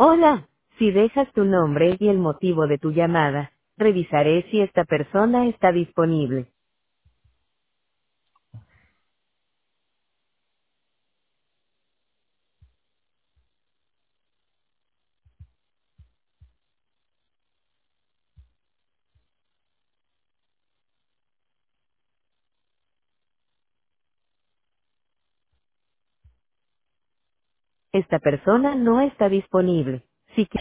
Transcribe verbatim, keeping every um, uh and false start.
Hola, si dejas tu nombre y el motivo de tu llamada, revisaré si esta persona está disponible. Esta persona no está disponible. Si